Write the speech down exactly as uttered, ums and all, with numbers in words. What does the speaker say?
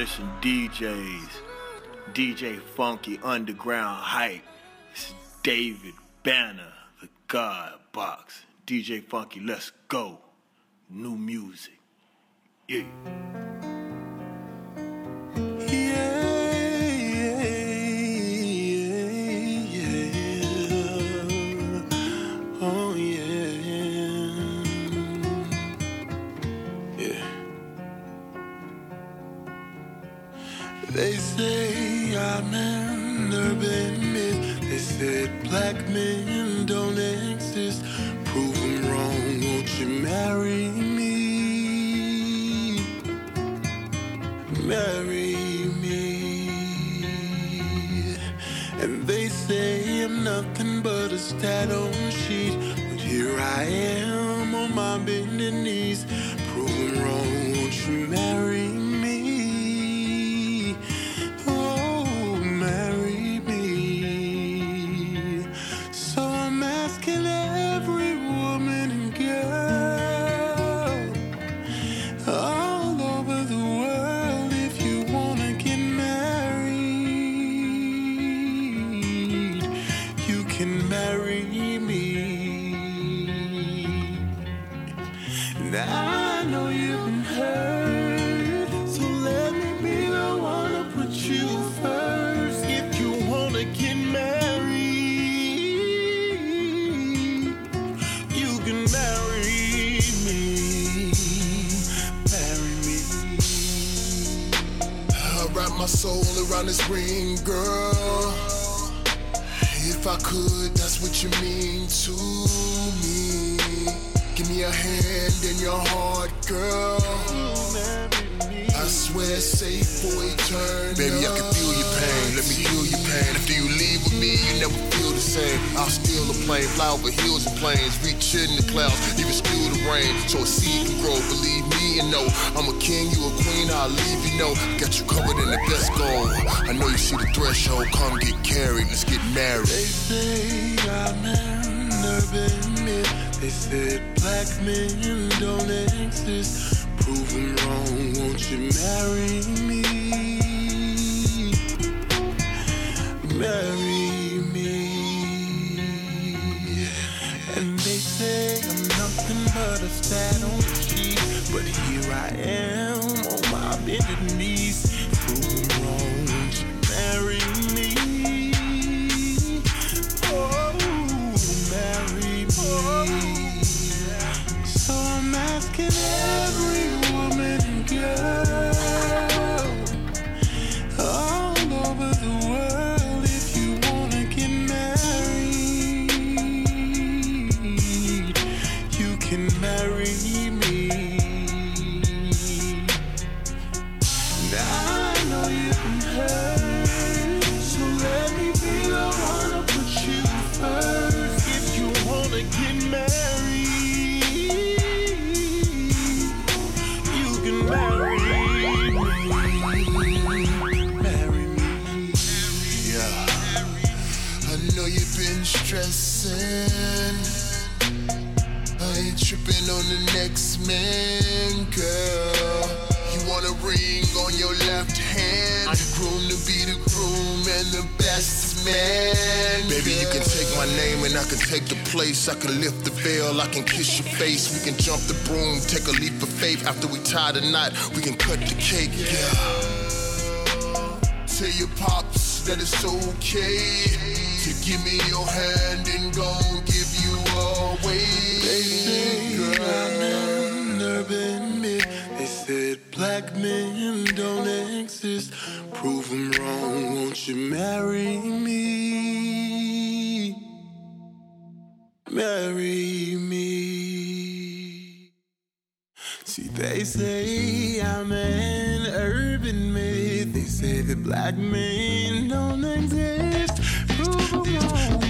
intermission D Js, D J Funky Underground Hype. It's David Banner, the God Box. D J Funky, let's go. New music. Yeah. They say I'm an urban myth. They said black men don't exist. Prove them wrong, won't you marry me? Marry me. And they say I'm nothing but a stat on a sheet. But here I am on my bended knees. Prove them wrong, won't you marry me? I know you've been hurt, so let me be the one to put you first. If you wanna get married, you can marry me, marry me. I wrap my soul around this ring, girl. If I could, that's what you mean to me. Give me a hand in your heart, girl. I swear it's safe for eternity. Baby, I can feel your pain. Let me heal your pain. After you leave with me, you never feel the same. I'll steal a plane, fly over hills and plains, reach in the clouds, even steal the rain, so a seed can grow. Believe me and know, I'm a king, you a queen. I'll leave you know. Got you covered in the best gold. I know you see the threshold. Come get carried. Let's get married. They say I'm an urban myth. They said black men don't exist. Prove them wrong, won't you marry me? Marry me. And they say I'm nothing but a stat on the sheet. But here I am on my bended knees. Prove them wrong, won't you marry me? Oh, marry me. So I'm asking every woman and girl all over the world, if you wanna get married, you can marry me. Now I know you've been hurt, so let me be the one to put you first. If you wanna get married, marry me, marry me, yeah. I know you've been stressing. I ain't tripping on the next man, girl. You want a ring on your left hand, groom to be the groom and the best man, baby, you can take my name and I can take the place. I can lift the veil, I can kiss your face. We can jump the broom, take a leap of faith. After we tie the knot, we can cut the cake, yeah. Tell your pops that it's okay to give me your hand and gon' give you away. They say I'm an urban myth. They said black men don't exist. Prove them wrong, won't you marry me? Marry me. See, they say I'm an urban myth. They say that black men don't exist. Prove them wrong.